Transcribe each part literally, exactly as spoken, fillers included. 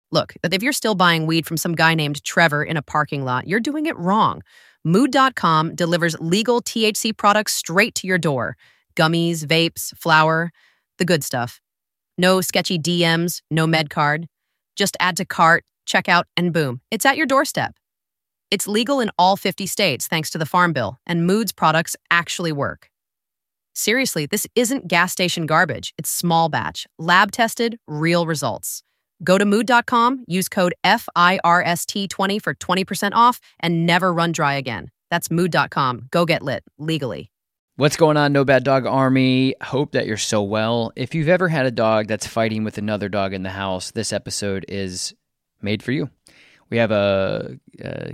Look, if you're still buying weed from some guy named Trevor in a parking lot, you're doing it wrong. Mood dot com delivers legal T H C products straight to your door. Gummies, vapes, flour, the good stuff. No sketchy D Ms, no med card. Just add to cart, check out, and boom, it's at your doorstep. It's legal in all fifty states thanks to the Farm Bill, and Mood's products actually work. Seriously, this isn't gas station garbage. It's small batch, lab tested, real results. Go to mood dot com, use code F I R S T twenty for twenty percent off, and never run dry again. That's mood dot com. Go get lit, legally. What's going on, No Bad Dog Army? Hope that you're so well. If you've ever had a dog that's fighting with another dog in the house, this episode is made for you. We have a, a,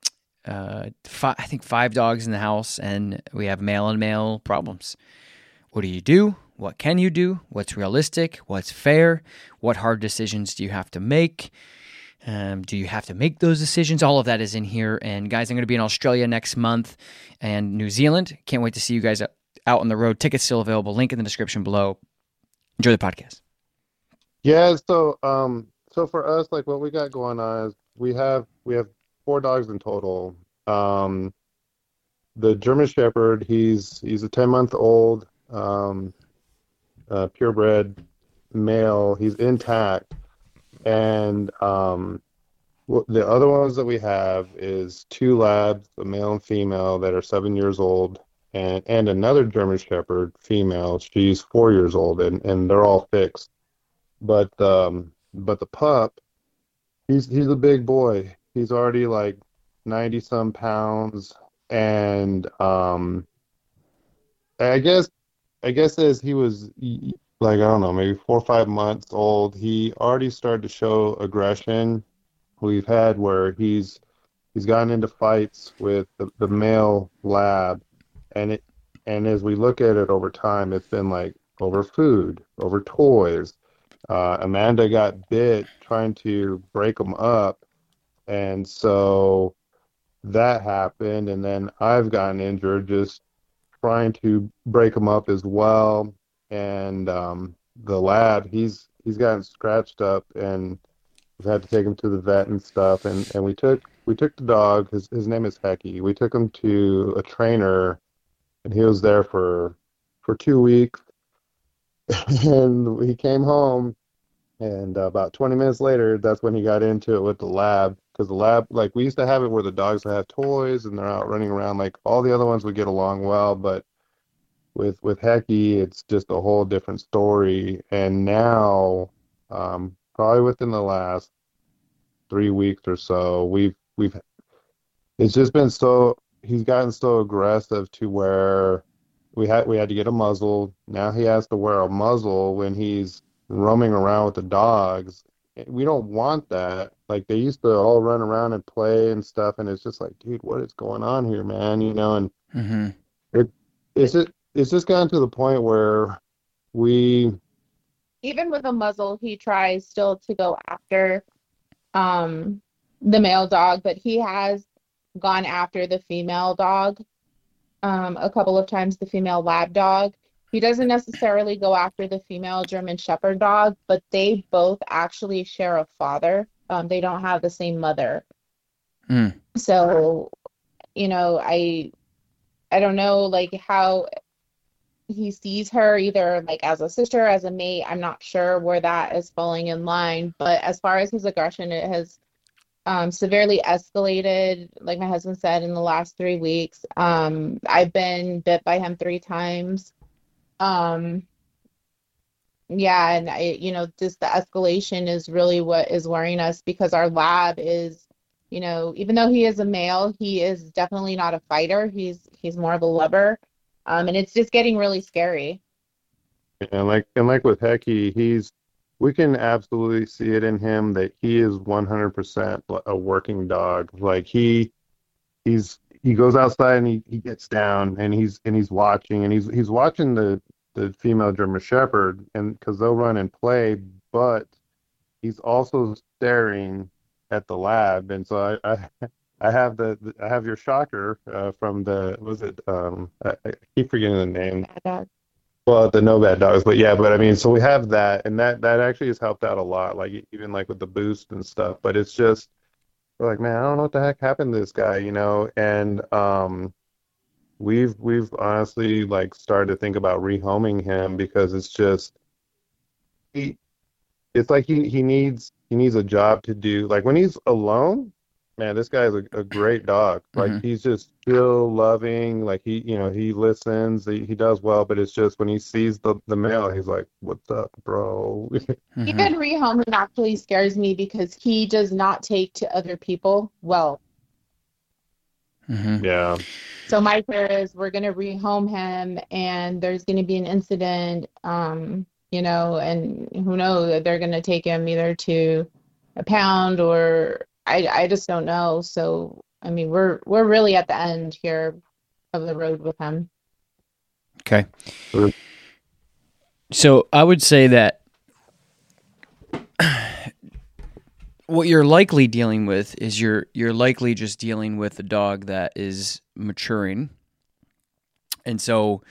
a fi- I think five dogs in the house, and we have male and male problems. What do you do? What can you do? What's realistic? What's fair? What hard decisions do you have to make? Um, do you have to make those decisions? All of that is in here. And guys, I'm going to be in Australia next month and New Zealand. Can't wait to see you guys out on the road. Tickets still available. Link in the description below. Enjoy the podcast. Yeah. So, um, so for us, like what we got going on is we have we have four dogs in total. Um, the German Shepherd, he's he's a ten month old. Um, Uh, purebred male. He's intact, and um, the other ones that we have is two labs, a male and female, that are seven years old, and and another German Shepherd female. She's four years old, and, and they're all fixed. But um, but the pup, he's he's a big boy. He's already like ninety some pounds, and um, I guess. I guess as he was like, I don't know, maybe four or five months old, he already started to show aggression. We've had where he's he's gotten into fights with the, the male lab, and it and as we look at it over time, it's been like over food, over toys. Uh, Amanda got bit trying to break him up, and so that happened, and then I've gotten injured just trying to break him up as well, and um, the lab, he's he's gotten scratched up, and we've had to take him to the vet and stuff. And, and we took we took the dog. His his name is Hecky. We took him to a trainer, and he was there for for two weeks. And he came home, and uh, about twenty minutes later, that's when he got into it with the lab. Because the lab, like, we used to have it where the dogs would have toys and they're out running around. Like, all the other ones would get along well, but with with Hecky, it's just a whole different story. And now, um, probably within the last three weeks or so, we've we've it's just been so he's gotten so aggressive to where we had we had to get a muzzle. Now he has to wear a muzzle when he's roaming around with the dogs. We don't want that. Like, they used to all run around and play and stuff, and it's just like, dude, what is going on here, man? You know, and Mm-hmm. it it's just it's just gotten to the point where we Even with a muzzle, he tries still to go after um the male dog, but he has gone after the female dog um a couple of times, the female lab dog. He doesn't necessarily go after the female German Shepherd dog, but they both actually share a father. Um, they don't have the same mother. Mm. So, you know, I I don't know, like, how he sees her, either like as a sister, as a mate. I'm not sure where that is falling in line. But as far as his aggression, it has um, severely escalated, like my husband said, in the last three weeks. Um, I've been bit by him three times. Um, yeah, and I, you know, just the escalation is really what is worrying us, because our lab is, you know, even though he is a male, he is definitely not a fighter. He's he's more of a lover. Um, and it's just getting really scary. and like and like with Hecky, he's we can absolutely see it in him that he is one hundred percent a working dog. Like, he he's he goes outside and he, he gets down and he's and he's watching and he's he's watching the the female German Shepherd, and because they'll run and play, but he's also staring at the lab. And so I I, I have the, the I have your shocker uh, from the was it um I, I keep forgetting the name. Bad dog. Well, the no bad dogs, but yeah, but I mean, so we have that, and that that actually has helped out a lot. Like e- even like with the boost and stuff. But it's just we're like, man, I don't know what the heck happened to this guy, you know? And um, we've we've honestly like started to think about rehoming him because it's just he, it's like he he needs he needs a job to do. Like when he's alone, man, this guy is a, a great dog. Like Hmm. he's just still loving. Like he, you know, he listens. He, he does well. But it's just when he sees the the male, he's like, "What's up, bro?" Hmm. Even rehoming actually scares me because he does not take to other people well. Hmm. Yeah. So my fear is we're gonna rehome him and there's gonna be an incident, um, you know, and who knows, they're gonna take him either to a pound or I I just don't know. So I mean we're we're really at the end here of the road with him. Okay. So I would say that what you're likely dealing with is you're you're likely just dealing with a dog that is maturing, and so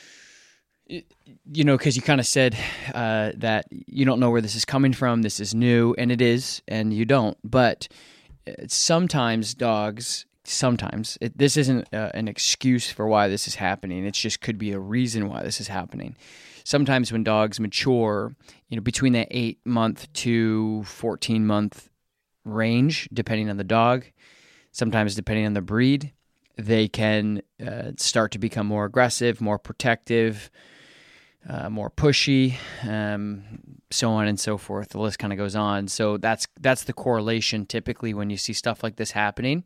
y- you know because you kind of said uh, that you don't know where this is coming from. This is new, and it is, and you don't. But uh, sometimes dogs, sometimes it, this isn't uh, an excuse for why this is happening. It just could be a reason why this is happening. Sometimes when dogs mature, you know, between that eight month to fourteen month range, depending on the dog, sometimes depending on the breed, they can uh, start to become more aggressive, more protective, uh, more pushy, um, so on and so forth. The list kind of goes on. So that's that's the correlation typically when you see stuff like this happening.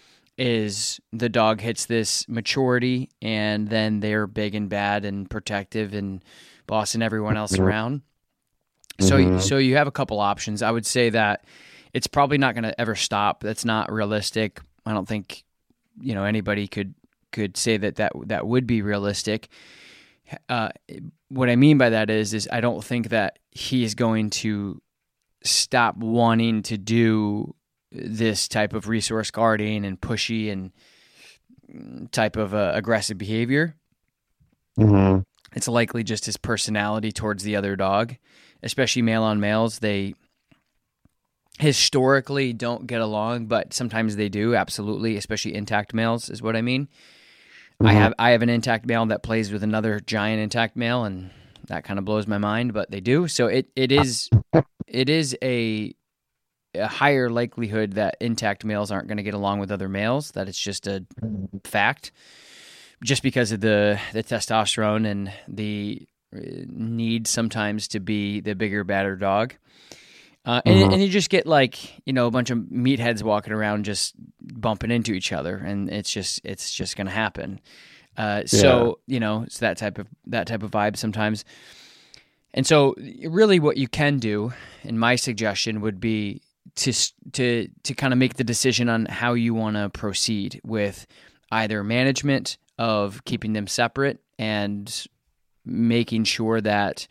Is the dog hits this maturity and then they're big and bad and protective and bossing everyone else around. So Hmm. so you have a couple options. I would say that it's probably not going to ever stop. That's not realistic. I don't think you know anybody could could say that that, that would be realistic. Uh, what I mean by that is is I don't think that he is going to stop wanting to do this type of resource guarding and pushy and type of uh, aggressive behavior. Hmm. It's likely just his personality towards the other dog, especially male on males. They historically don't get along, but sometimes they do. Absolutely, especially intact males is what I mean. I Hmm. have I have an intact male that plays with another giant intact male, and that kind of blows my mind, but they do. So it, it is it is a a higher likelihood that intact males aren't going to get along with other males. That it's just a fact, just because of the the testosterone and the uh, need sometimes to be the bigger, badder dog. Uh, and, Hmm. and you just get like you know a bunch of meatheads walking around just bumping into each other, and it's just it's just going to happen. Uh, Yeah. so you know it's that type of that type of vibe sometimes. And so, really, what you can do, and my suggestion would be to to to kind of make the decision on how you want to proceed with either management of keeping them separate and making sure that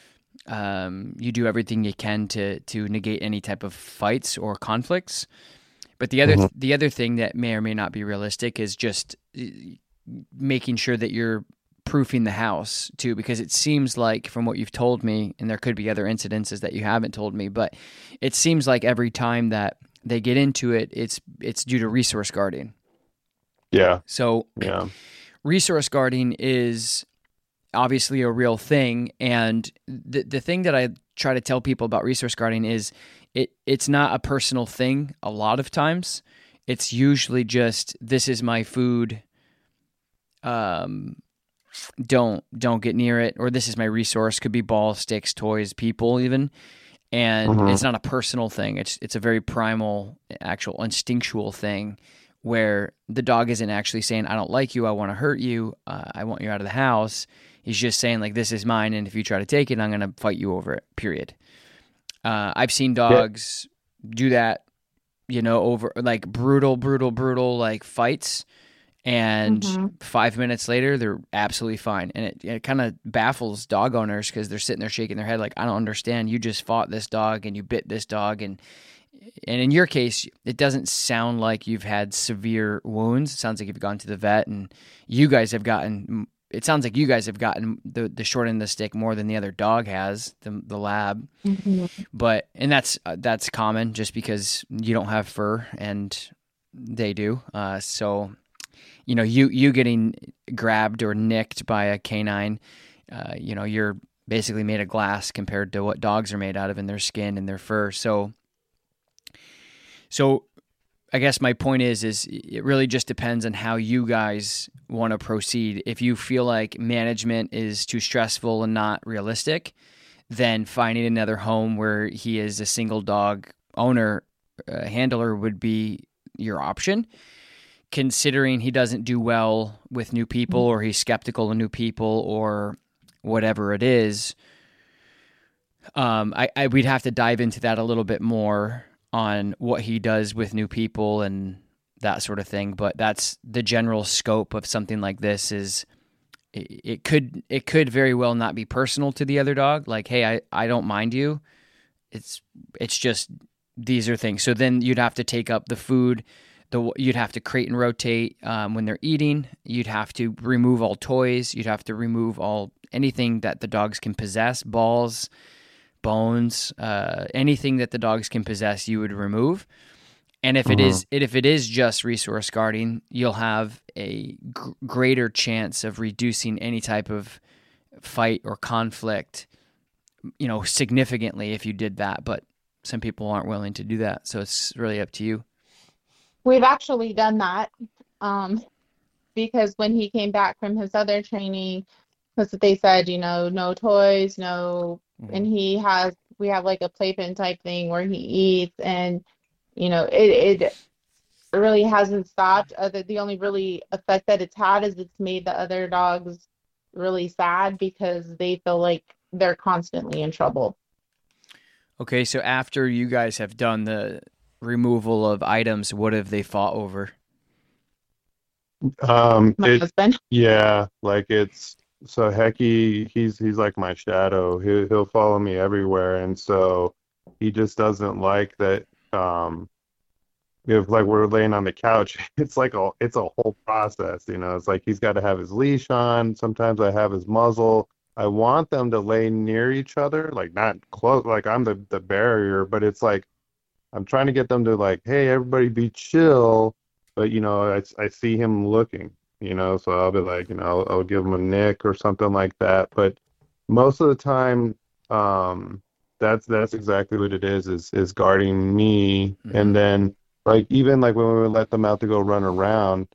um, you do everything you can to to negate any type of fights or conflicts. But the other Hmm. the other thing that may or may not be realistic is just uh, making sure that you're proofing the house too, because it seems like from what you've told me, and there could be other incidences that you haven't told me, but it seems like every time that they get into it, it's it's due to resource guarding. Yeah. So Yeah. resource guarding is obviously a real thing, and the the thing that I try to tell people about resource guarding is it it's not a personal thing. A lot of times, it's usually just this is my food. Um, don't don't get near it, or this is my resource. Could be balls, sticks, toys, people, even. And Hmm. it's not a personal thing. It's it's a very primal, actual instinctual thing where the dog isn't actually saying, I don't like you, I want to hurt you, uh, I want you out of the house. He's just saying, like, this is mine, and if you try to take it, I'm going to fight you over it, period. Uh, I've seen Yeah. dogs do that, you know, over, like, brutal, brutal, brutal, like, fights, and Hmm. five minutes later, they're absolutely fine. And it, it kind of baffles dog owners because they're sitting there shaking their head like, I don't understand. You just fought this dog, and you bit this dog, and and in your case, it doesn't sound like you've had severe wounds. It sounds like you've gone to the vet, and you guys have gotten it sounds like you guys have gotten the the short end of the stick more than the other dog has, the the lab. Mhm. But and that's uh, that's common just because you don't have fur and they do. Uh, so you know, you you getting grabbed or nicked by a canine, uh, you know, you're basically made of glass compared to what dogs are made out of in their skin and their fur. So so I guess my point is, is it really just depends on how you guys want to proceed. If you feel like management is too stressful and not realistic, then finding another home where he is a single dog owner, uh, handler would be your option. Considering he doesn't do well with new people, or he's skeptical of new people, or whatever it is, um, I, I we'd have to dive into that a little bit more on what he does with new people and that sort of thing. But that's the general scope of something like this. Is it, it could it could very well not be personal to the other dog. Like, hey, I, I don't mind you. It's it's just these are things. So then you'd have to take up the food. The you'd have to crate and rotate um, when they're eating. You'd have to remove all toys. You'd have to remove all anything that the dogs can possess, balls, bones, uh, anything that the dogs can possess, you would remove. And if it Mhm. is, if it is just resource guarding, you'll have a g- greater chance of reducing any type of fight or conflict, you know, significantly if you did that. But some people aren't willing to do that, so it's really up to you. We've actually done that, um, because when he came back from his other training, because they said, you know, no toys, no, and he has, we have like a playpen type thing where he eats, and you know, it it really hasn't stopped. Other the only really effect that it's had is it's made the other dogs really sad because they feel like they're constantly in trouble. Okay, so after you guys have done the removal of items, what have they fought over? Um, My it husband. yeah, like it's so Hecky, he's he's like my shadow. He'll he'll follow me everywhere, and so he just doesn't like that. Um, if like we're laying on the couch, it's like a it's a whole process, you know. It's like he's got to have his leash on. Sometimes I have his muzzle. I want them to lay near each other, like not close, like I'm the the barrier, but it's like I'm trying to get them to like, hey, everybody be chill. But, you know, I, I see him looking, you know, so I'll be like, you know, I'll, I'll give him a nick or something like that. But most of the time, um, that's that's exactly what it is, is is guarding me. Mhm. And then like even like when we would let them out to go run around,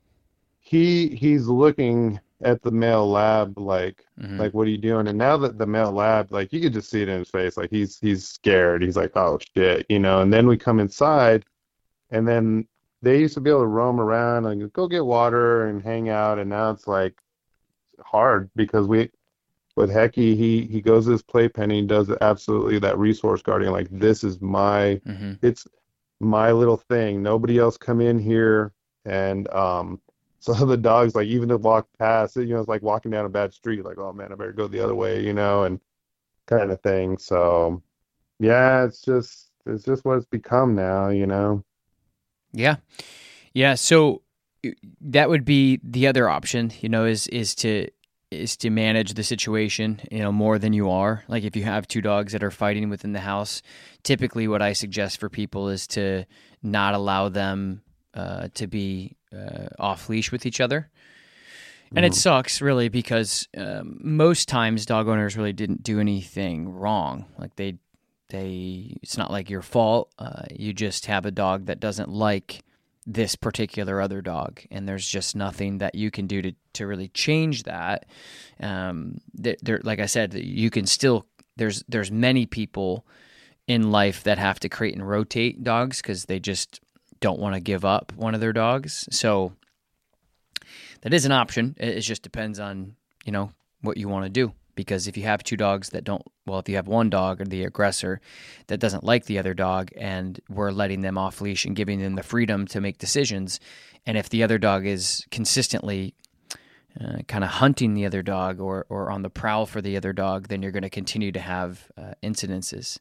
he he's looking at the male lab like Mhm. like what are you doing? And now that the male lab, like you could just see it in his face, like he's he's scared. He's like, oh shit, you know. And then we come inside, and then they used to be able to roam around and go get water and hang out, and now it's like hard because we with Hecky, he he goes to his playpen and he does absolutely that resource guarding. Like this is my Mhm. it's my little thing. Nobody else come in here. And um so the dogs like even to walk past it, you know, it's like walking down a bad street, like, oh man, I better go the other way, you know, and kind of thing. So yeah, it's just it's just what it's become now, you know. Yeah. Yeah. So uh, that would be the other option, you know, is, is to, is to manage the situation, you know, more than you are. Like if you have two dogs that are fighting within the house, typically what I suggest for people is to not allow them uh, to be uh, off leash with each other. And it Mhm. sucks really because um, most times dog owners really didn't do anything wrong. Like they, they, it's not like your fault. Uh, you just have a dog that doesn't like this particular other dog, and there's just nothing that you can do to, to really change that. Um, there, there, like I said, you can still there's there's many people in life that have to crate and rotate dogs because they just don't want to give up one of their dogs. So that is an option. It, it just depends on, you know, what you want to do. Because if you have two dogs that don't, well, if you have one dog or the aggressor that doesn't like the other dog and we're letting them off leash and giving them the freedom to make decisions, and if the other dog is consistently uh, kind of hunting the other dog or, or on the prowl for the other dog, then you're going to continue to have uh, incidences.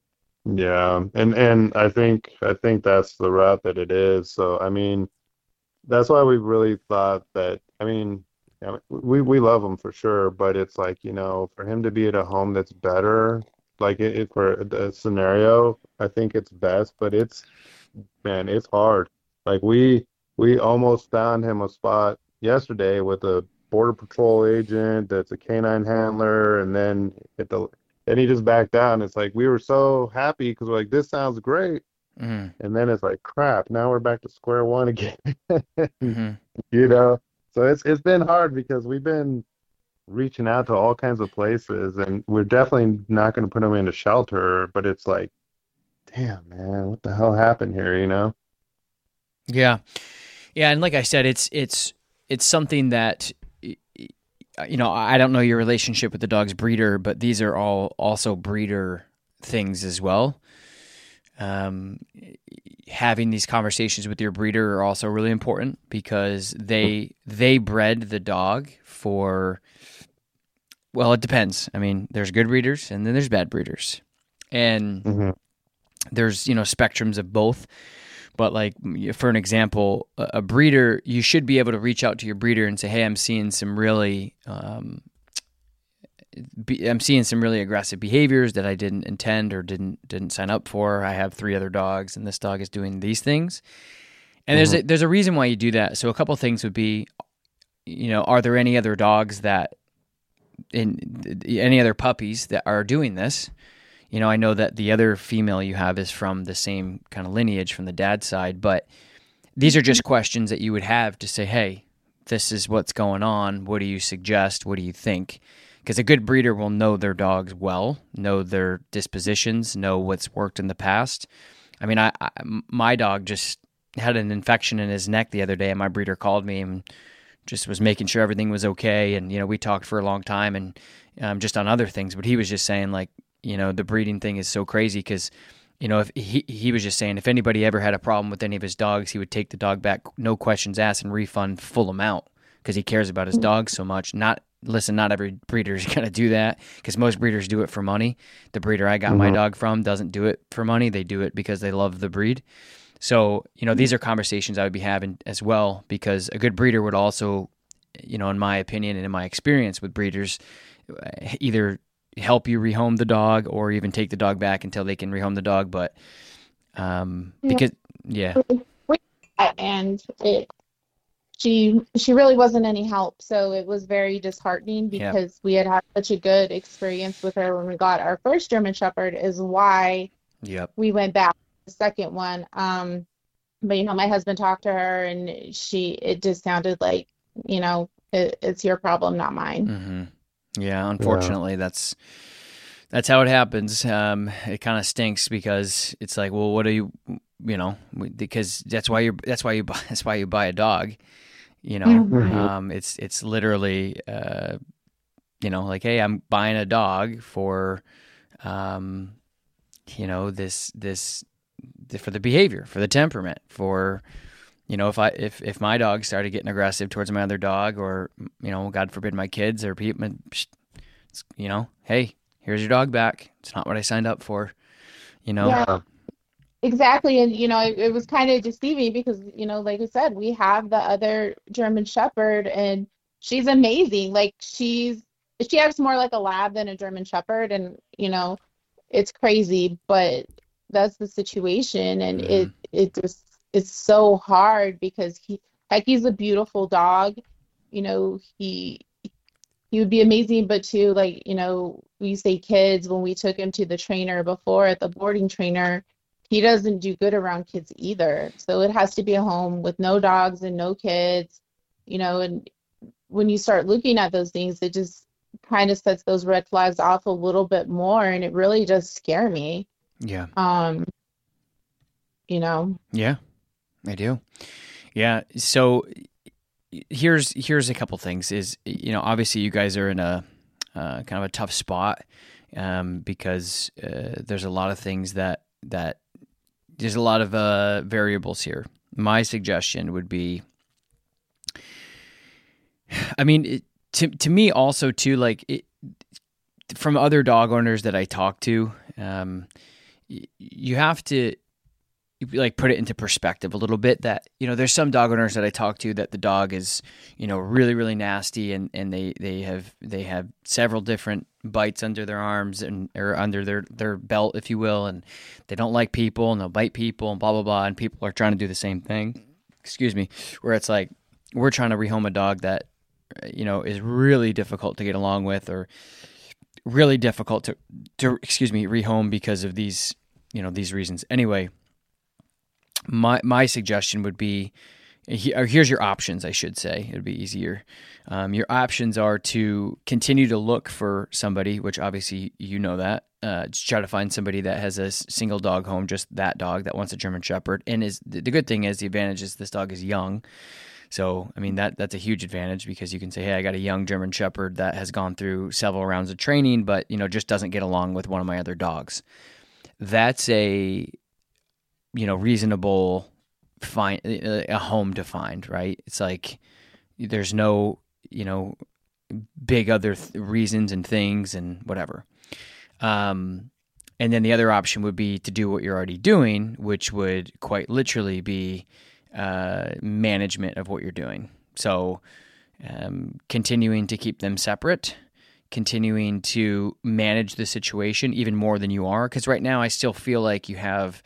Yeah, and and I think I think that's the route that it is. So I mean, that's why we really thought that. I mean, Yeah, we we love him for sure, but it's like, you know, for him to be at a home that's better, like it, it for the scenario, I think it's best, but it's man, it's hard. Like we we almost found him a spot yesterday with a Border Patrol agent that's a canine handler, and then at the and he just backed down. It's like we were so happy because we're like, this sounds great, Mm-hmm. and then it's like crap. Now we're back to square one again. Mm-hmm. You know? So it's it's been hard because we've been reaching out to all kinds of places, and we're definitely not going to put him in a shelter, but it's like, damn, man, what the hell happened here, you know? Yeah. Yeah, and like I said, it's it's it's something that you know, I don't know your relationship with the dog's breeder, but these are all also breeder things as well. Um, having these conversations with your breeder are also really important because they they bred the dog for, well, it depends. I mean, there's good breeders and then there's bad breeders, and hmm there's, you know, spectrums of both. But like, for an example, a a breeder, you should be able to reach out to your breeder and say, "Hey, I'm seeing some really, um, be, I'm seeing some really aggressive behaviors that I didn't intend or didn't didn't sign up for. I have three other dogs, and this dog is doing these things." And there's a, there's a reason why you do that. So a couple of things would be, you know, are there any other dogs that in any other puppies that are doing this? You know, I know that the other female you have is from the same kind of lineage from the dad's side, but these are just questions that you would have to say, hey, this is what's going on. What do you suggest? What do you think? Because a good breeder will know their dogs well, know their dispositions, know what's worked in the past. I mean, I, I my dog just had an infection in his neck the other day, and my breeder called me and just was making sure everything was okay. And, you know, we talked for a long time and um, just on other things, but he was just saying, like, you know, the breeding thing is so crazy because, you know, if he he was just saying if anybody ever had a problem with any of his dogs, he would take the dog back, no questions asked, and refund full amount because he cares about his dog so much. Not listen, not every breeder is going to do that because most breeders do it for money. The breeder I got my hmm dog from doesn't do it for money. They do it because they love the breed. So, you know, these are conversations I would be having as well because a good breeder would also, you know, in my opinion and in my experience with breeders, either help you rehome the dog or even take the dog back until they can rehome the dog. But um, because, yeah. And it she she really wasn't any help. So it was very disheartening Yep. because we had had such a good experience with her when we got our first German Shepherd is why Yep. we went back to the second one. Um, but you know, my husband talked to her and she it just sounded like, you know, it, it's your problem, not mine. Mm-hmm. Yeah. Yeah. Unfortunately, that's that's how it happens. Um, it kind of stinks because it's like, well, what do you, you know, because that's why you that's why you buy that's why you buy a dog. You know, Mhm. um, it's it's literally, uh, you know, like, hey, I'm buying a dog for, um, you know, this this for the behavior, for the temperament, for, you know, if I if if my dog started getting aggressive towards my other dog, or, you know, God forbid my kids or people, you know, hey, here's your dog back. It's not what I signed up for. You know. Yeah. Yeah. Exactly. And, you know, it, it was kind of deceiving because, you know, like I said, we have the other German Shepherd and she's amazing. Like she's, she acts more like a lab than a German Shepherd. And, you know, it's crazy, but that's the situation. And Mhm. it, it just, it's so hard because he, like, he's a beautiful dog. You know, he, he would be amazing, but too, like, you know, we say kids, when we took him to the trainer before at the boarding trainer, he doesn't do good around kids either. So it has to be a home with no dogs and no kids, you know, and when you start looking at those things, it just kind of sets those red flags off a little bit more, and it really does scare me. Yeah. Um, you know. Yeah, I do. Yeah. So here's here's a couple things. Is, you know, obviously you guys are in a uh, kind of a tough spot um, because uh, there's a lot of things that that there's a lot of uh, variables here. My suggestion would be, I mean, it, to to me also too, like it, from other dog owners that I talk to, um, y- you have to like put it into perspective a little bit, that, you know, there's some dog owners that I talk to that the dog is, you know, really, really nasty, and, and they, they have, they have several different bites under their arms and, or under their, their belt, if you will. And they don't like people, and they'll bite people and blah, blah, blah. And people are trying to do the same thing. Excuse me. Where it's like, we're trying to rehome a dog that, you know, is really difficult to get along with, or really difficult to, to, excuse me, rehome because of these, you know, these reasons. Anyway, My my suggestion would be, or here's your options, I should say. It would be easier. Um, your options are to continue to look for somebody, which obviously you know that. Uh, just try to find somebody that has a single dog home, just that dog that wants a German Shepherd. And is the good thing is, the advantage is this dog is young. So, I mean, that that's a huge advantage, because you can say, hey, I got a young German Shepherd that has gone through several rounds of training, but, you know, just doesn't get along with one of my other dogs. That's a... you know, reasonable find, a home to find, right? It's like, there's no, you know, big other th- reasons and things and whatever. Um, and then the other option would be to do what you're already doing, which would quite literally be uh, management of what you're doing. So um, continuing to keep them separate, continuing to manage the situation even more than you are. Because right now I still feel like you have...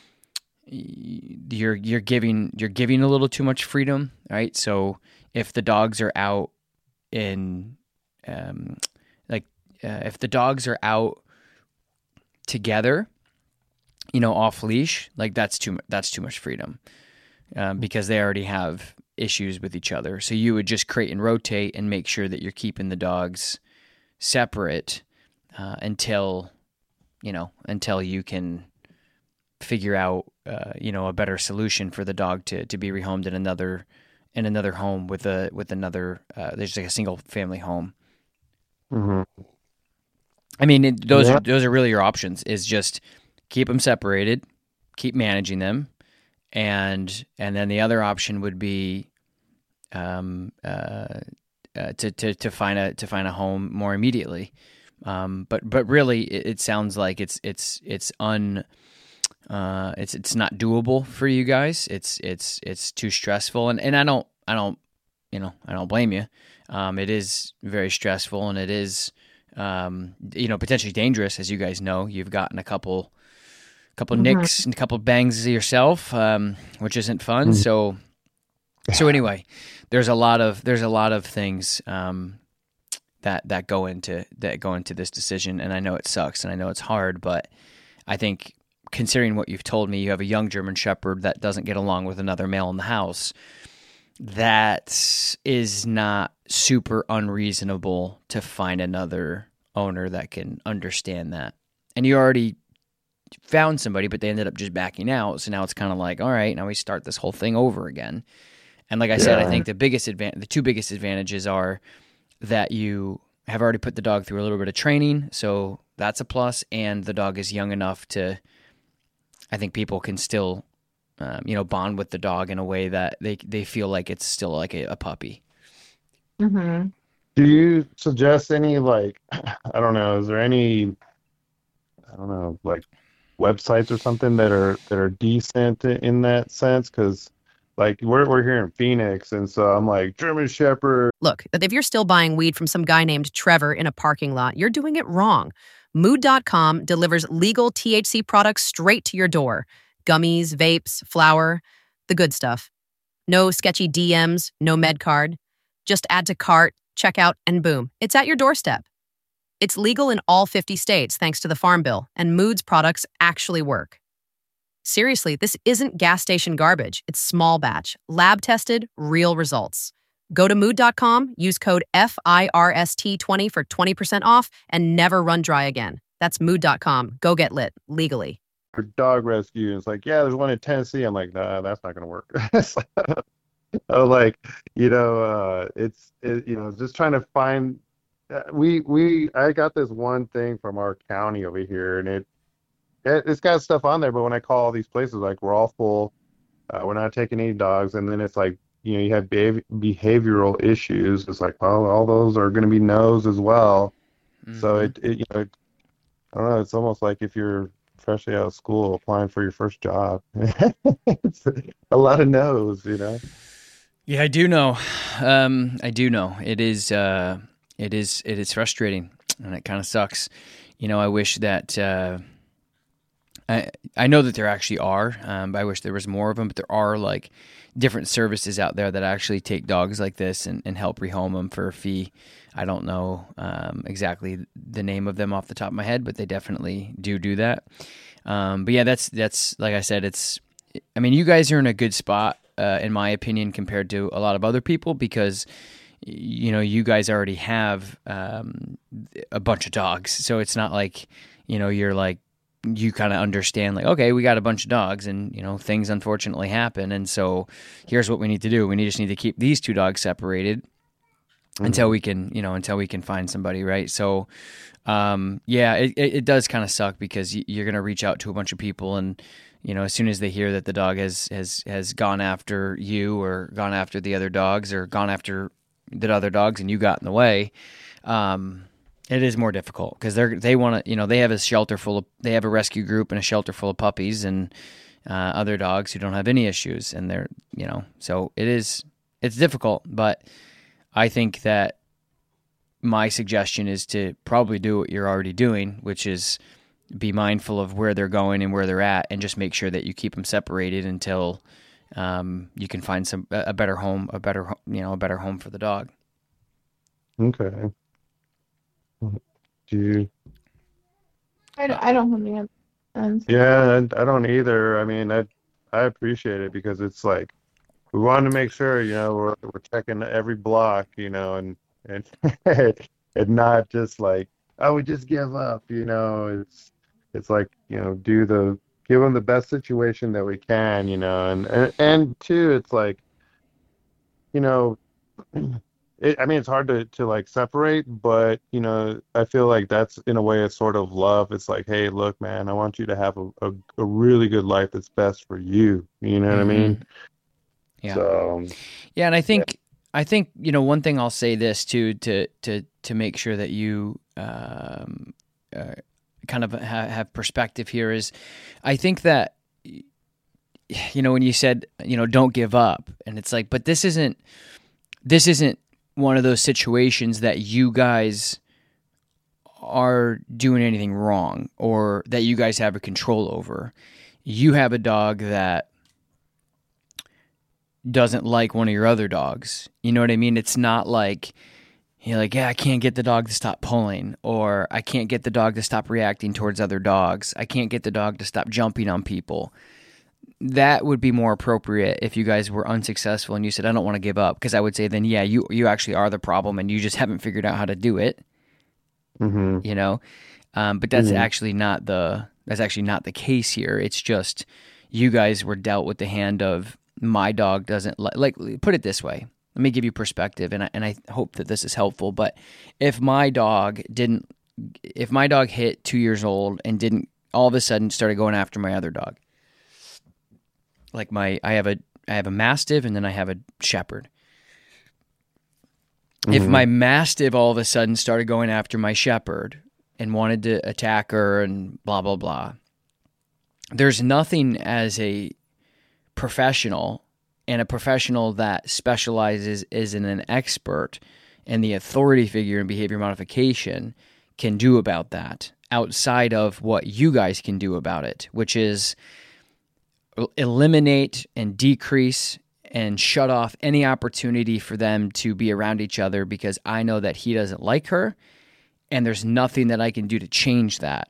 you're you're giving you're giving a little too much freedom, right? So if the dogs are out in um like uh, if the dogs are out together, you know, off leash, like that's too that's too much freedom, um, because they already have issues with each other. So you would just crate and rotate and make sure that you're keeping the dogs separate uh, until you know until you can figure out uh, you know a better solution for the dog to to be rehomed in another in another home with a with another uh, there's like a single family home. Mm-hmm. I mean, it, those Yeah. are those are really your options. Is just keep them separated, keep managing them, and and then the other option would be um uh, uh to to to find a to find a home more immediately. Um, but but really, it, it sounds like it's it's it's un. Uh, it's it's not doable for you guys. It's it's it's too stressful, and, and I don't I don't you know I don't blame you. Um, it is very stressful, and it is um, you know potentially dangerous, as you guys know. You've gotten a couple couple Mhm. nicks and a couple bangs yourself, um, which isn't fun. Mhm. So so anyway, there's a lot of there's a lot of things um, that that go into that go into this decision, and I know it sucks, and I know it's hard, but I think, considering what you've told me, you have a young German Shepherd that doesn't get along with another male in the house. That is not super unreasonable to find another owner that can understand that. And you already found somebody, but they ended up just backing out. So now it's kind of like, all right, now we start this whole thing over again. And like I said, I Yeah. think the biggest advan- the two biggest advantages are that you have already put the dog through a little bit of training, so that's a plus, and the dog is young enough to, I think people can still, um, you know, bond with the dog in a way that they they feel like it's still like a, a puppy. Mhm. Do you suggest any, like, I don't know, is there any, I don't know, like websites or something that are that are decent i- in that sense? Because like we're we're here in Phoenix, and so I'm like German Shepherd. Look, if you're still buying weed from some guy named Trevor in a parking lot, you're doing it wrong. Mood dot com delivers legal T H C products straight to your door. Gummies, vapes, flour, the good stuff. No sketchy D Ms, no med card. Just add to cart, checkout, and boom, it's at your doorstep. It's legal in all fifty states thanks to the Farm Bill, and Mood's products actually work. Seriously, this isn't gas station garbage. It's small batch, lab tested, real results. Go to mood dot com, use code F I R S T twenty for twenty percent off, and never run dry again. That's mood dot com. Go get lit, legally. For dog rescue. And it's like, yeah, there's one in Tennessee. I'm like, nah, that's not gonna work. I was like, you know, uh, it's it, you know, just trying to find. Uh, we we I got this one thing from our county over here, and it, it it's got stuff on there. But when I call all these places, like we're all full, uh, we're not taking any dogs, and then it's like, you know, you have behav behavioral issues. It's like, well, all those are going to be no's as well. So Mhm. it, it you know, I don't know. It's almost like if you're freshly out of school applying for your first job. It's a lot of no's, you know. Yeah, I do know. Um, I do know. It is. Uh, it is. It is frustrating, and it kind of sucks. You know, I wish that. Uh, I I know that there actually are. Um, I wish there was more of them, but there are like different services out there that actually take dogs like this and, and help rehome them for a fee. I don't know um, exactly the name of them off the top of my head, but they definitely do do that. Um, but yeah, that's that's like I said. It's. I mean, you guys are in a good spot. Uh, in my opinion, compared to a lot of other people, because you know you guys already have um, a bunch of dogs, so it's not like you know you're like you kind of understand like, okay, we got a bunch of dogs, and you know things unfortunately happen, and so here's what we need to do: we need, just need to keep these two dogs separated mm-hmm. until we can, you know, until we can find somebody, right? So, um, yeah, it it, it does kind of suck because you're gonna reach out to a bunch of people and. You know, as soon as they hear that the dog has, has, has gone after you or gone after the other dogs or gone after the other dogs and you got in the way, um, it is more difficult because they're they want to. You know, they have a shelter full of they have a rescue group and a shelter full of puppies and uh, other dogs who don't have any issues, and they're you know, so it is it's difficult. But I think that my suggestion is to probably do what you're already doing, which is. Be mindful of where they're going and where they're at, and just make sure that you keep them separated until um, you can find some a better home, a better you know, a better home for the dog. Okay. Do you? I don't, I don't have any answers. Yeah, I, I don't either. I mean, I I appreciate it because it's like we want to make sure you know we're we're checking every block, you know, and and and not just like oh we just give up, you know. It's It's like, you know, do the give them the best situation that we can, you know, and and, and two, it's like, you know, it, I mean, it's hard to, to like separate, but you know, I feel like that's in a way a sort of love. It's like, hey, look, man, I want you to have a, a, a really good life that's best for you. You know what mm-hmm. I mean? Yeah. So, yeah, and I think yeah. I think you know one thing I'll say this too to to to make sure that you. Um, uh, kind of ha- have perspective here is I think that you know when you said you know don't give up, and it's like but this isn't this isn't one of those situations that you guys are doing anything wrong or that you guys have a control over. You have a dog that doesn't like one of your other dogs. You know what I mean? It's not like you're like, yeah, I can't get the dog to stop pulling, or I can't get the dog to stop reacting towards other dogs. I can't get the dog to stop jumping on people. That would be more appropriate if you guys were unsuccessful and you said, I don't want to give up, because I would say then, yeah, you you actually are the problem and you just haven't figured out how to do it. mm-hmm. You know, um, but that's mm-hmm. actually not the that's actually not the case here. It's just you guys were dealt with the hand of my dog doesn't like. Like put it this way. Let me give you perspective, and I, and I hope that this is helpful. But if my dog didn't, if my dog hit two years old and didn't all of a sudden started going after my other dog, like my, I have a, I have a Mastiff and then I have a Shepherd. Mm-hmm. If my Mastiff all of a sudden started going after my Shepherd and wanted to attack her and blah blah blah, there's nothing as a professional. And a professional that specializes is in an expert and the authority figure in behavior modification can do about that outside of what you guys can do about it, which is eliminate and decrease and shut off any opportunity for them to be around each other, because I know that he doesn't like her and there's nothing that I can do to change that.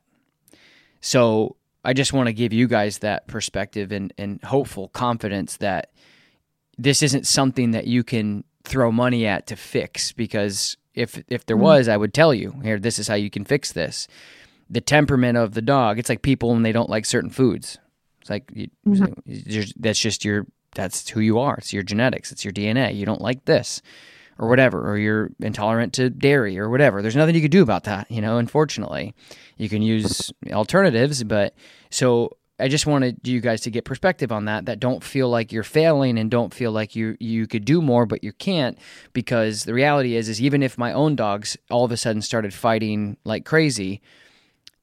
So I just want to give you guys that perspective and, and hopeful confidence that this isn't something that you can throw money at to fix, because if if there was, I would tell you, here, this is how you can fix this. The temperament of the dog, it's like people when they don't like certain foods. It's like, you, mm-hmm. that's just your, that's who you are. It's your genetics. It's your D N A. You don't like this or whatever, or you're intolerant to dairy or whatever. There's nothing you can do about that, you know, unfortunately. You can use alternatives, but so I just wanted you guys to get perspective on that, that don't feel like you're failing and don't feel like you you could do more, but you can't, because the reality is, is even if my own dogs all of a sudden started fighting like crazy,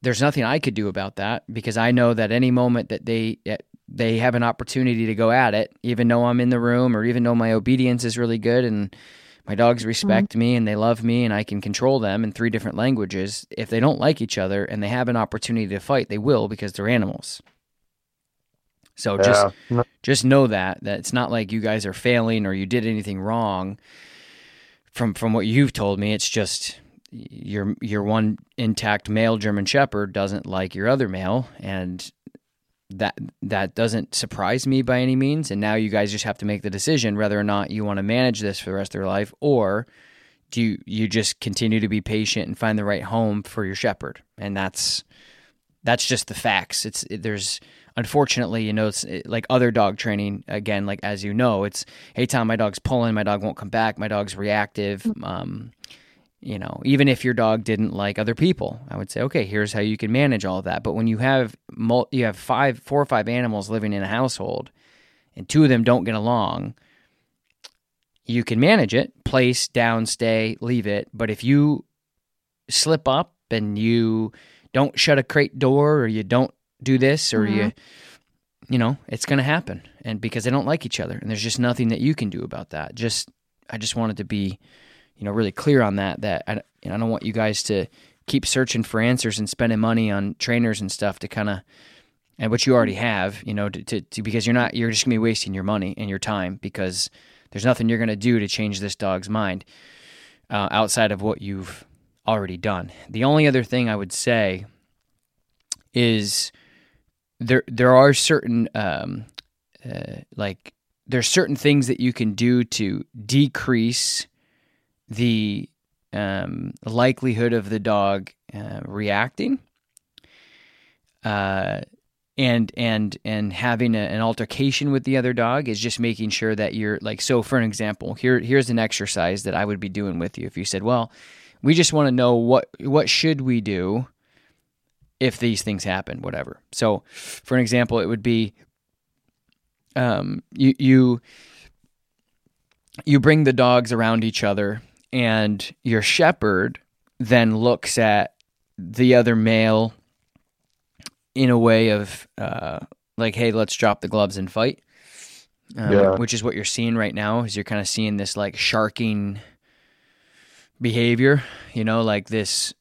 there's nothing I could do about that, because I know that any moment that they they have an opportunity to go at it, even though I'm in the room or even though my obedience is really good and my dogs respect mm-hmm. me and they love me and I can control them in three different languages, if they don't like each other and they have an opportunity to fight, they will, because they're animals. So yeah. just just know that, that it's not like you guys are failing or you did anything wrong from from what you've told me. It's just your your one intact male German Shepherd doesn't like your other male, and that that doesn't surprise me by any means. And now you guys just have to make the decision whether or not you want to manage this for the rest of their life, or do you, you just continue to be patient and find the right home for your Shepherd. And that's that's just the facts. It's it, there's unfortunately, you know, it's it, like other dog training, again, like as you know, it's, hey Tom, my dog's pulling, my dog won't come back, my dog's reactive. Um, You know, even if your dog didn't like other people, I would say, okay, here's how you can manage all of that. But when you have mul- you have five, four or five animals living in a household, and two of them don't get along, you can manage it, place, down, stay, leave it. But if you slip up and you don't shut a crate door, or you don't do this, or mm-hmm. you, you know, it's going to happen. And because they don't like each other, and there's just nothing that you can do about that. Just, I just wanted to be, you know, really clear on that, that I, you know, I don't want you guys to keep searching for answers and spending money on trainers and stuff to kind of, and what you already have, you know, to, to, to because you're not, you're just going to be wasting your money and your time, because there's nothing you're going to do to change this dog's mind uh, outside of what you've already done. The only other thing I would say is there, there are certain, um, uh, like, there's certain things that you can do to decrease the um, likelihood of the dog uh, reacting, uh, and and and having a, an altercation with the other dog is just making sure that you're like, so for an example, here here's an exercise that I would be doing with you. If you said, well, we just want to know what what should we do if these things happen, whatever. So for an example, it would be um, you you you bring the dogs around each other, and your Shepherd then looks at the other male in a way of uh, like, hey, let's drop the gloves and fight, um, yeah. which is what you're seeing right now, is you're kind of seeing this like sharking behavior, you know, like this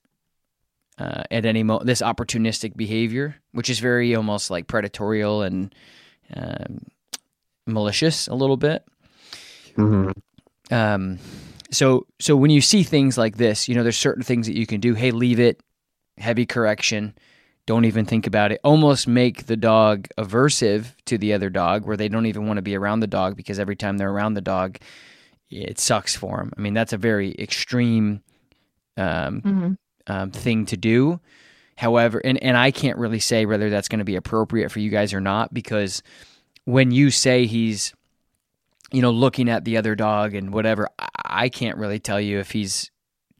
uh, at any moment, this opportunistic behavior, which is very almost like predatorial and um, malicious a little bit. Mm-hmm. Um. So so when you see things like this, you know, there's certain things that you can do. Hey, leave it, heavy correction, don't even think about it. Almost make the dog aversive to the other dog, where they don't even want to be around the dog, because every time they're around the dog, it sucks for them. I mean, that's a very extreme um, mm-hmm. um, thing to do. However, and, and I can't really say whether that's going to be appropriate for you guys or not, because when you say he's, you know, looking at the other dog and whatever, I can't really tell you if he's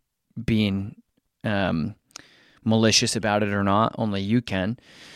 being um, malicious about it or not. Only you can.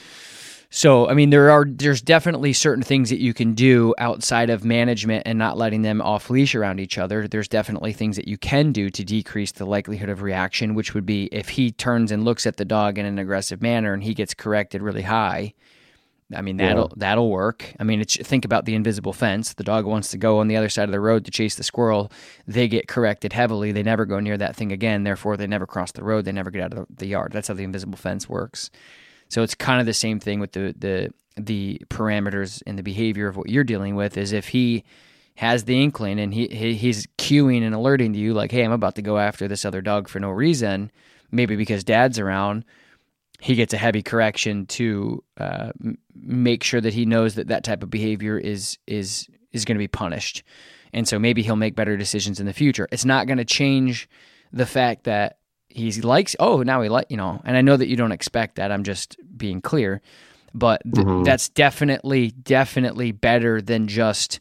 So, I mean, there are there's definitely certain things that you can do outside of management and not letting them off leash around each other. There's definitely things that you can do to decrease the likelihood of reaction, which would be if he turns and looks at the dog in an aggressive manner and he gets corrected really high. I mean, that'll yeah. that'll work. I mean, it's, think about the invisible fence. The dog wants to go on the other side of the road to chase the squirrel. They get corrected heavily. They never go near that thing again. Therefore, they never cross the road. They never get out of the, the yard. That's how the invisible fence works. So it's kind of the same thing with the the the parameters and the behavior of what you're dealing with. Is if he has the inkling and he, he he's cueing and alerting to you, like, hey, I'm about to go after this other dog for no reason, maybe because dad's around, he gets a heavy correction to uh, m- make sure that he knows that that type of behavior is is is going to be punished. And so maybe he'll make better decisions in the future. It's not going to change the fact that he likes, oh, now he like, you know, and I know that you don't expect that. I'm just being clear. But th- mm-hmm. that's definitely, definitely better than just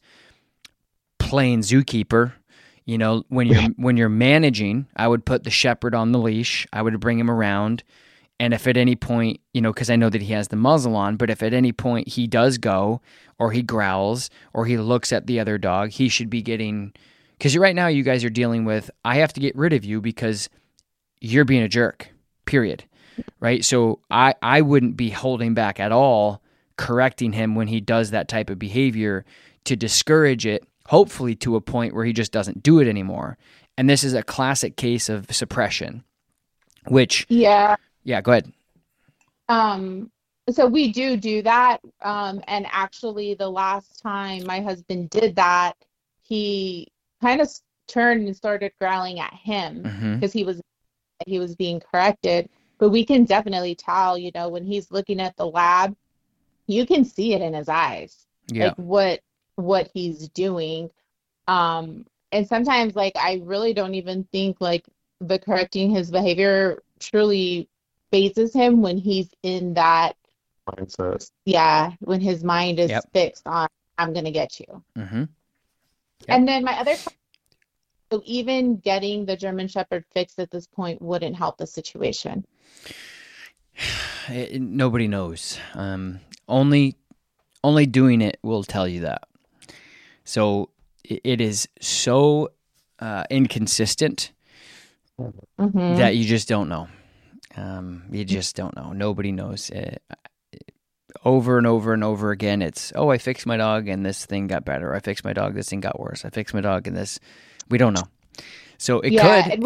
plain zookeeper. You know, when you're when you're managing, I would put the Shepherd on the leash. I would bring him around. And if at any point, you know, because I know that he has the muzzle on, but if at any point he does go, or he growls, or he looks at the other dog, he should be getting, because right now you guys are dealing with, I have to get rid of you because you're being a jerk, period. right? So I, I wouldn't be holding back at all, correcting him when he does that type of behavior to discourage it, hopefully to a point where he just doesn't do it anymore. And this is a classic case of suppression, which, Yeah. yeah, go ahead. Um, so we do do that. Um, and actually, the last time my husband did that, he kind of turned and started growling at him Mm-hmm. because he was he was being corrected. But we can definitely tell, you know, when he's looking at the lab, you can see it in his eyes, Yeah. like what what he's doing. Um, and sometimes, like, I really don't even think like the correcting his behavior truly phases him when he's in that, Mindset. yeah, when his mind is Yep. fixed on, I'm gonna get you. Mm-hmm. Yep. And then my other question, so even getting the German Shepherd fixed at this point wouldn't help the situation. It- nobody knows. Um, only, only doing it will tell you that. So it, it is so uh, inconsistent Mm-hmm. that you just don't know. Um, you just don't know. Nobody knows. Uh, over and over and over again, it's, oh, I fixed my dog and this thing got better. I fixed my dog, this thing got worse. I fixed my dog and this, we don't know. So it Yeah, could.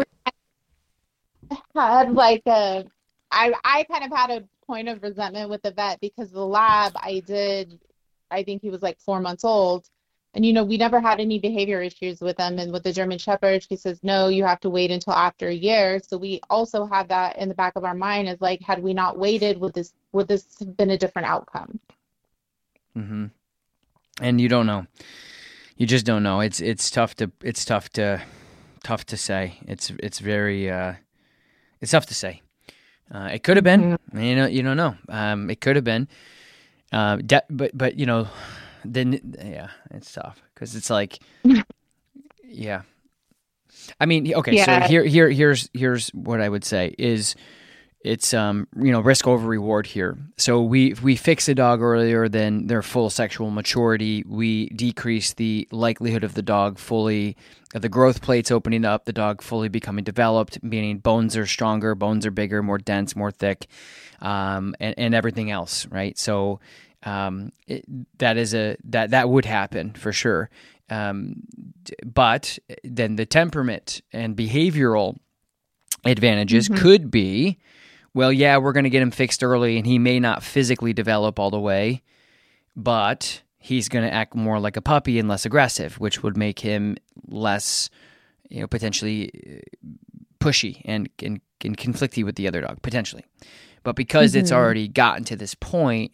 and we had like a, I I kind of had a point of resentment with the vet because the lab I did, I think he was like four months old, and you know we never had any behavior issues with him. And with the German Shepherd, she says no, you have to wait until after a year. So we also have that in the back of our mind as like, had we not waited, would this would this have been a different outcome? Mm-hmm. And you don't know. You just don't know. It's it's tough to it's tough to tough to say. It's it's very uh, it's tough to say. Uh, it could have been. Mhm. You know, you don't know. Um, it could have been. Uh, de- but but you know, then yeah, it's tough because it's like, yeah. I mean, okay. Yeah. So here here here's here's what I would say is. It's um you know risk over reward here. So we if we fix a dog earlier than their full sexual maturity, we decrease the likelihood of the dog fully of the growth plates opening up, the dog fully becoming developed, meaning bones are stronger, bones are bigger, more dense, more thick, um, and and everything else, right? So um, it, that is a that that would happen for sure. Um, but then the temperament and behavioral advantages Mhm. could be, well, yeah, we're going to get him fixed early and he may not physically develop all the way, but he's going to act more like a puppy and less aggressive, which would make him less, you know, potentially uh, pushy and, and, and conflicty with the other dog, potentially. But because it's Mhm. already gotten to this point,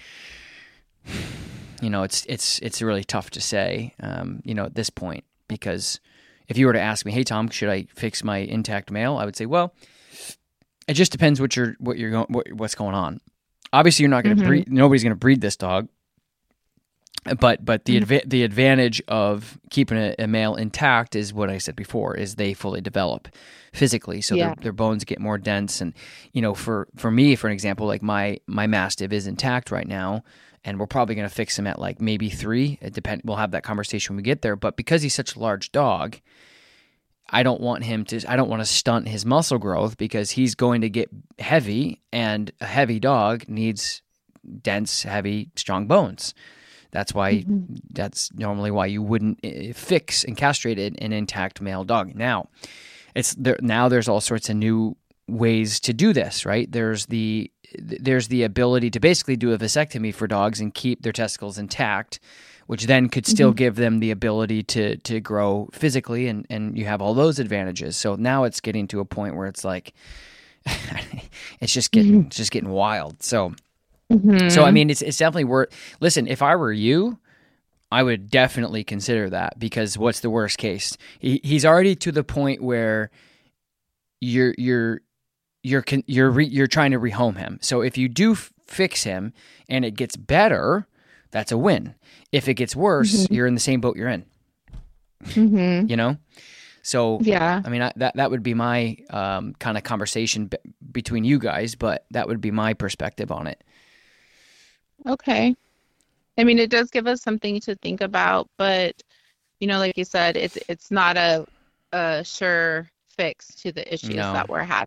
you know, it's it's it's really tough to say, um, you know, at this point, because if you were to ask me, hey, Tom, should I fix my intact male? I would say, well, it just depends what you're what you're going what, what's going on. Obviously, you're not going to Mhm. breed. Nobody's going to breed this dog. But but the Mhm. adva- the advantage of keeping a, a male intact is what I said before: is they fully develop physically, so Yeah. their their bones get more dense. And you know, for for me, for an example, like my my mastiff is intact right now, and we're probably going to fix him at like maybe three. It depend. We'll have that conversation when we get there. But because he's such a large dog, I don't want him to. I don't want to stunt his muscle growth because he's going to get heavy, and a heavy dog needs dense, heavy, strong bones. That's why. Mhm. That's normally why you wouldn't uh, fix and castrate an an intact male dog. Now, it's there. Now there's all sorts of new ways to do this. Right? There's the there's the ability to basically do a vasectomy for dogs and keep their testicles intact, which then could still Mhm. give them the ability to to grow physically, and, and you have all those advantages. So now it's getting to a point where it's like it's just getting it's just getting wild. So Mhm. so I mean it's it's definitely worth listen, if I were you, I would definitely consider that, because what's the worst case? He, he's already to the point where you're you're you're con- you're re- you're trying to rehome him. So if you do f- fix him and it gets better, that's a win. If it gets worse, Mhm. you're in the same boat you're in, Mhm. you know? So, Yeah. I mean, I, that that would be my um, kind of conversation b- between you guys, but that would be my perspective on it. Okay. I mean, it does give us something to think about, but you know, like you said, it's it's not a a sure fix to the issues No. that we're having.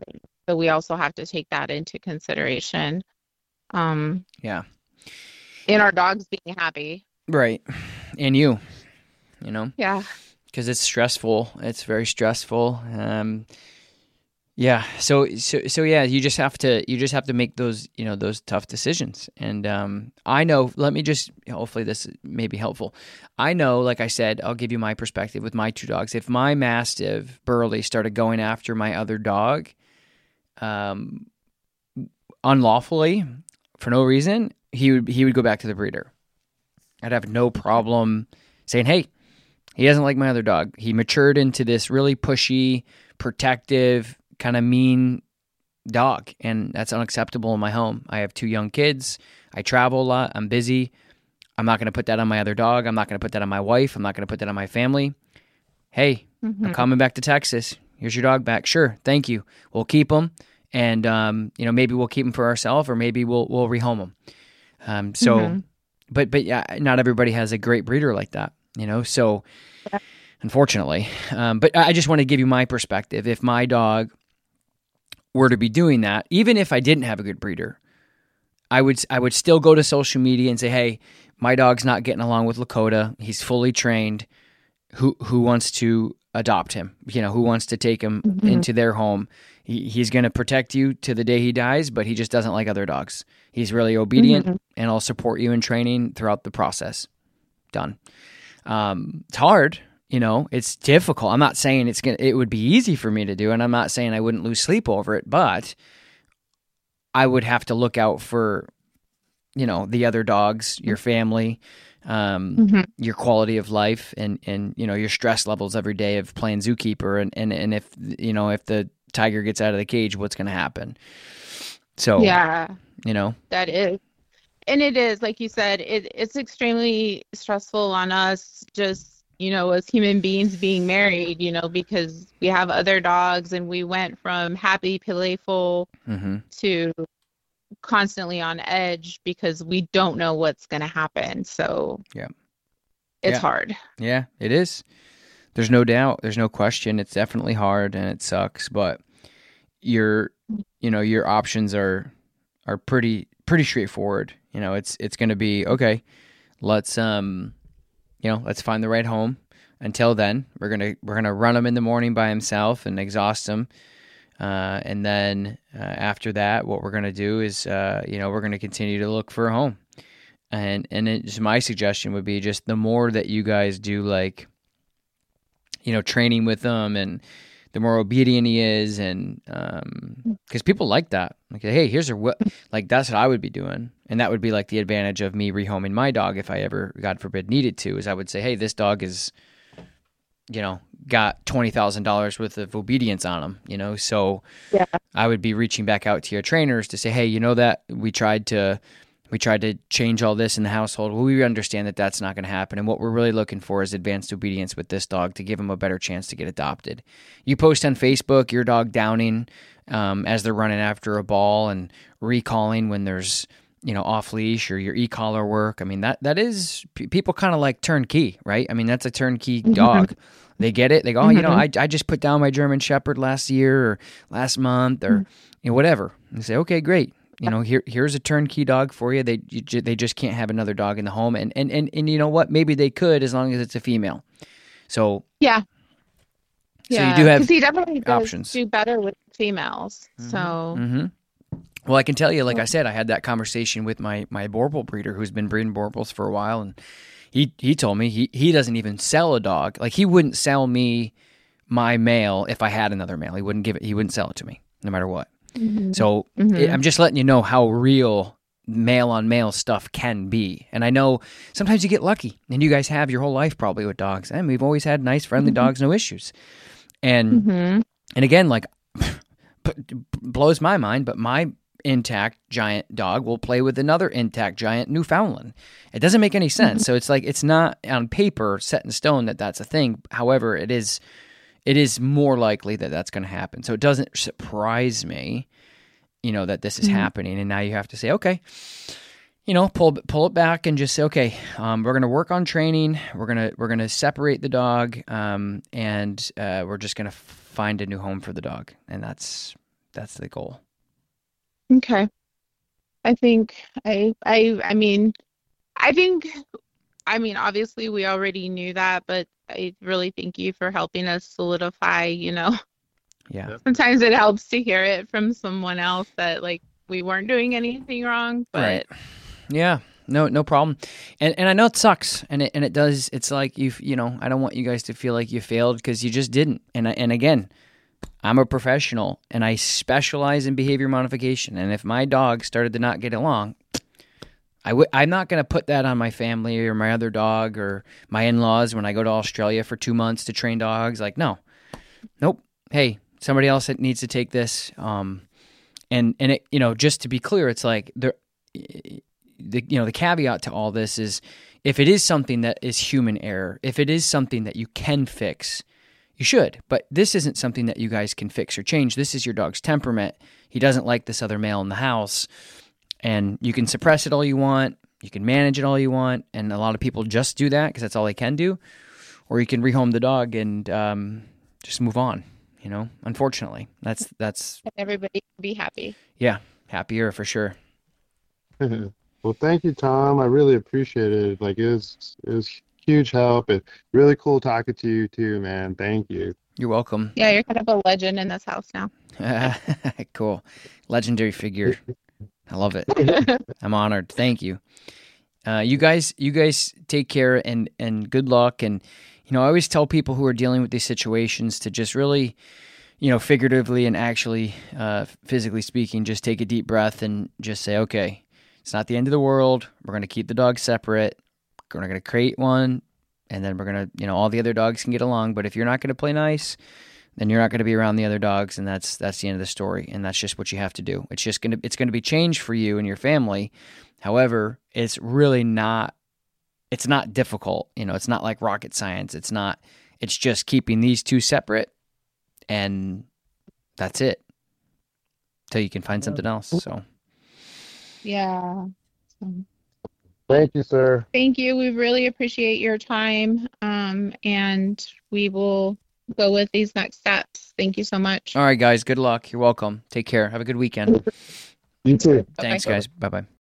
So we also have to take that into consideration. Um, Yeah. in our dogs being happy. Right. And you, you know, Yeah. because it's stressful. It's very stressful. Um, yeah. So, so, so yeah, you just have to, you just have to make those, you know, those tough decisions. And, um, I know, let me just, hopefully this may be helpful. I know, like I said, I'll give you my perspective with my two dogs. If my Mastiff Burley started going after my other dog, um, unlawfully for no reason, he would, he would go back to the breeder. I'd have no problem saying, hey, he doesn't like my other dog. He matured into this really pushy, protective, kind of mean dog, and that's unacceptable in my home. I have two young kids. I travel a lot. I'm busy. I'm not going to put that on my other dog. I'm not going to put that on my wife. I'm not going to put that on my family. Hey, Mm-hmm. I'm coming back to Texas. Here's your dog back. Sure, thank you. We'll keep him, and um, you know, maybe we'll keep him for ourselves, or maybe we'll we'll rehome him. Um, so, Mm-hmm. but but yeah, not everybody has a great breeder like that, you know. So, unfortunately, um, but I just want to give you my perspective. If my dog were to be doing that, even if I didn't have a good breeder, I would I would still go to social media and say, hey, my dog's not getting along with Lakota. He's fully trained. Who who wants to adopt him? You know, who wants to take him Mm-hmm. into their home? He, he's going to protect you to the day he dies, but he just doesn't like other dogs. He's really obedient, Mm-hmm. and I'll support you in training throughout the process. Done. Um, it's hard, you know. It's difficult. I'm not saying it's gonna. It would be easy for me to do, and I'm not saying I wouldn't lose sleep over it, but I would have to look out for, you know, the other dogs, your family, um, Mm-hmm. your quality of life, and, and you know, your stress levels every day of playing zookeeper, and, and, and if you know if the tiger gets out of the cage, what's going to happen? So Yeah, you know, that is. And it is, like you said, it, it's extremely stressful on us just, you know, as human beings being married, you know, because we have other dogs and we went from happy, playful hmm to constantly on edge because we don't know what's going to happen. So Yeah. it's Yeah. hard. yeah, it is. There's no doubt. There's no question. It's definitely hard and it sucks, but your, you know, your options are are pretty pretty straightforward. You know, it's it's going to be okay. Let's um, you know, let's find the right home. Until then, we're gonna we're gonna run him in the morning by himself and exhaust him, uh, and then uh, after that, what we're gonna do is, uh, you know, we're gonna continue to look for a home. And and it, just my suggestion would be just the more that you guys do, like, you know, training with them, and the more obedient he is, and um, because people like that, like, hey, here's a what, like that's what I would be doing, and that would be like the advantage of me rehoming my dog if I ever, God forbid, needed to, is I would say, hey, this dog is, you know, got twenty thousand dollars worth of obedience on him, you know, so Yeah. I would be reaching back out to your trainers to say, hey, you know that we tried to. We tried to change all this in the household. Well, we understand that that's not going to happen. And what we're really looking for is advanced obedience with this dog to give him a better chance to get adopted. You post on Facebook your dog downing um, as they're running after a ball and recalling when there's, you know, off leash, or your e-collar work. I mean, that that is, p- people kind of like turnkey, right? I mean, that's a turnkey dog. They get it. They go, oh, you know, I, I just put down my German Shepherd last year or last month or you know, whatever. And they say, okay, great. You know, here here's a turnkey dog for you. They you, ju- they just can't have another dog in the home, and, and and and you know what? Maybe they could, as long as it's a female. So Yeah. so Yeah. you do have Because he definitely does options. do better with females. So, hmm Well, I can tell you, like I said, I had that conversation with my my Borbal breeder who's been breeding Borbals for a while, and he he told me he he doesn't even sell a dog. Like, he wouldn't sell me my male if I had another male. He wouldn't give it. He wouldn't sell it to me, no matter what. Mhm. So Mhm. it, I'm just letting you know how real male on male stuff can be. And I know sometimes you get lucky, and you guys have your whole life probably with dogs, and we've always had nice, friendly dogs, no issues. And Mhm. and again, like, p- blows my mind, but my intact giant dog will play with another intact giant Newfoundland. It doesn't make any sense. So it's like, it's not on paper set in stone that that's a thing. However, it is. It is more likely that that's going to happen. So it doesn't surprise me, you know, that this is Mhm. happening. And now you have to say, okay, you know, pull pull it back and just say, okay, um, we're going to work on training. We're gonna we're gonna separate the dog, um, and uh, we're just going to find a new home for the dog. And that's that's the goal. Okay. I think I I I mean I think I mean obviously we already knew that, but I really thank you for helping us solidify, you know. Yeah. Yep. Sometimes it helps to hear it from someone else that like we weren't doing anything wrong, but Right. Yeah. No, no problem. And and I know it sucks, and it and it does. It's like you you know I don't want you guys to feel like you failed because you just didn't. And I, and again, I'm a professional and I specialize in behavior modification. And if my dog started to not get along, I w- I'm not going to put that on my family or my other dog or my in-laws when I go to Australia for two months to train dogs. Like, no, nope. Hey, somebody else that needs to take this. Um, and and it, you know, just to be clear, it's like there, the you know the caveat to all this is if it is something that is human error, if it is something that you can fix, you should. But this isn't something that you guys can fix or change. This is your dog's temperament. He doesn't like this other male in the house. And you can suppress it all you want. You can manage it all you want. And a lot of people just do that because that's all they can do. Or you can rehome the dog and um, just move on, you know, unfortunately. That's, that's everybody can be happy. yeah, happier for sure. Well, thank you, Tom. I really appreciate it. Like, it was, it was huge help. It's really cool talking to you too, man. Thank you. You're welcome. Yeah, you're kind of a legend in this house now. Cool. Legendary figure. I love it. I'm honored. Thank you. Uh, you guys, you guys take care and, and good luck. And, you know, I always tell people who are dealing with these situations to just really, you know, figuratively and actually, uh, physically speaking, just take a deep breath and just say, okay, it's not the end of the world. We're going to keep the dogs separate. We're going to create one. And then we're going to, you know, all the other dogs can get along. But if you're not going to play nice, then you're not going to be around the other dogs, and that's that's the end of the story. And that's just what you have to do. It's just going to it's going to be change for you and your family. However, it's really not it's not difficult. You know, it's not like rocket science. It's not. It's just keeping these two separate, and that's it. Till you can find something else. So Yeah. So, Thank you, sir. thank you. We really appreciate your time. Um, and we will go with these next steps. Thank you so much. all right, guys. Good luck. You're welcome. Take care. Have a good weekend. You too. Thanks, Bye-bye. guys. Bye bye.